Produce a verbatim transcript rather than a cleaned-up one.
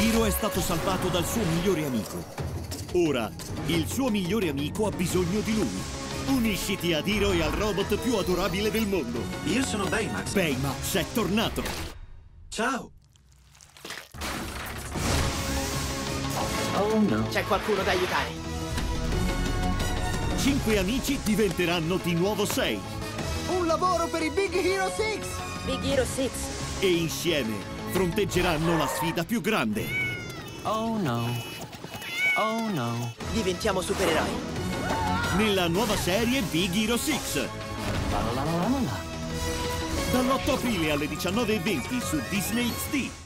Hiro è stato salvato dal suo migliore amico. Ora, il suo migliore amico ha bisogno di lui. Unisciti ad Hiro e al robot più adorabile del mondo. Io sono Baymax. Baymax è tornato. Ciao. Oh no. C'è qualcuno da aiutare. Cinque amici diventeranno di nuovo sei. Un lavoro per i Big Hero sei! Big Hero sei. E insieme fronteggeranno la sfida più grande. Oh no. Oh no. Diventiamo supereroi. Nella nuova serie Big Hero sei. La la la la la la. Dall'otto aprile alle diciannove e venti su Disney X D.